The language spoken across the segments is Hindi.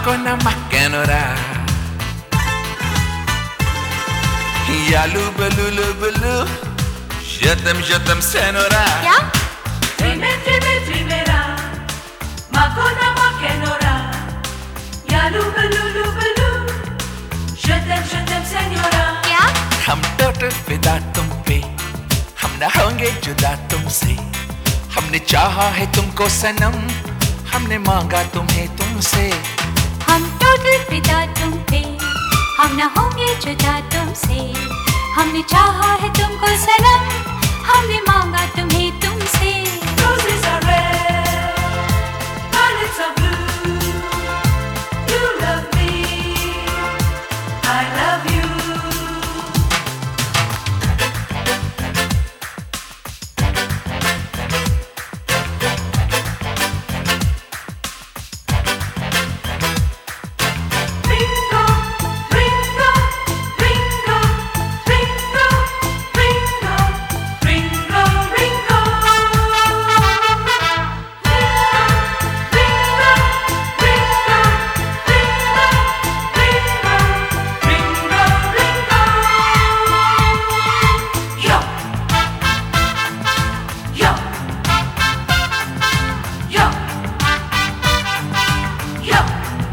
Makona makenora Yalu balulu balu Jatam senora क्या? Trimera Makona makenora Yalu balulu balu Jatam senora क्या? हम टोटल फिदा तुम पे हम न होंगे जुदा तुमसे हमने चाहा है तुमको सनम हमने मांगा तुम्हें तुमसे हम टोटल फिदा तुम पे हम न होंगे जुदा तुमसे हमने चाहा है तुमको सनम हमने मांगा तुम्हें तुमसे Roses are red Violets are blue You love me I love you Ringo, Ringo, Ringo, Ringo, Ringo, Ringo, Ringo. Ringo, Ringo, Ringo, Ringo, Ringo. Yo, yo, yo, yo.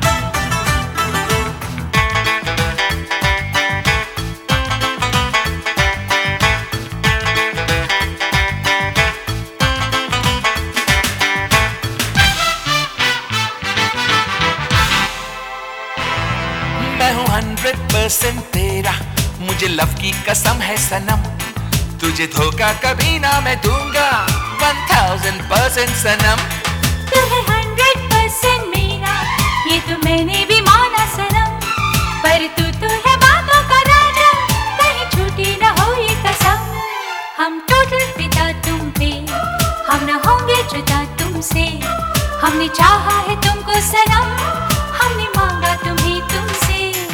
मैं हूँ 100% तेरा मुझे लव की कसम है सनम तुझे धोखा कभी ना मैं दूंगा 1000% सनम तू है 100% मेरा ये तो मैंने भी माना सनम पर तू तो है बातों का राजा कहीं छूटी न हो ये कसम हम टोटल फिदा तुम पे हम न होंगे जुदा तुमसे हमने चाहा है तुमको सनम हमने मांगा तुम्हें तुमसे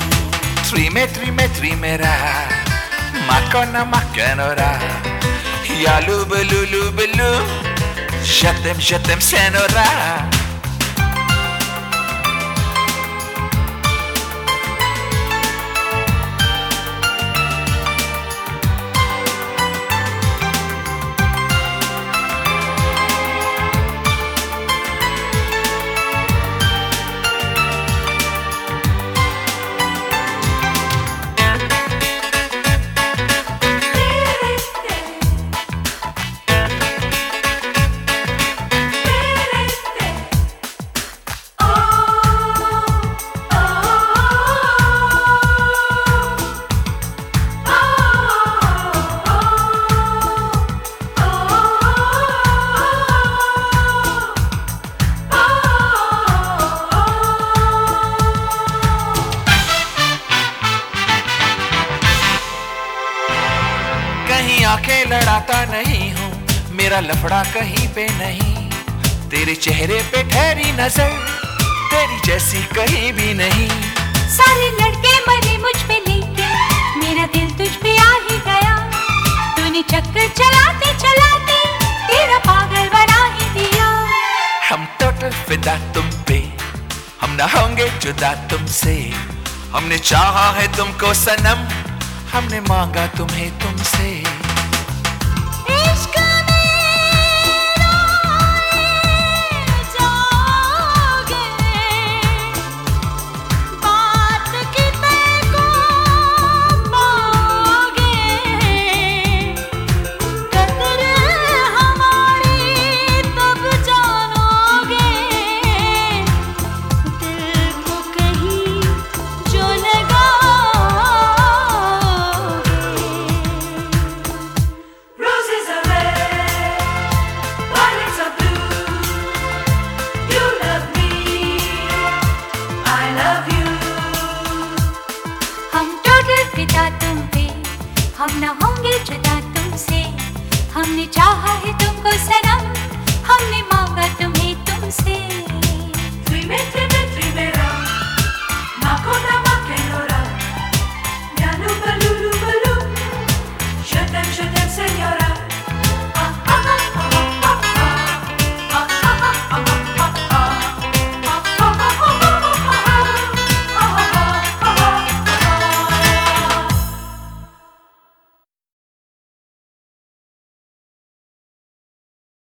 Trimera Makona makenora Yalu balulu balu Jatam senora कहीं आंखें लड़ाता नहीं हूँ मेरा लफड़ा कहीं पे नहीं तेरे चेहरे पे ठहरी नजर तेरी जैसी कहीं भी नहीं सारे लड़के मरे मुझ पे लेके मेरा दिल तुझ पे आ ही गया तूने चक्कर चलाते चलाते तेरा पागल बना ही दिया हम टोटल फिदा तुम पे हम न होंगे जुदा तुमसे हमने चाहा है तुमको सनम हमने मांगा तुम्हें तुमसे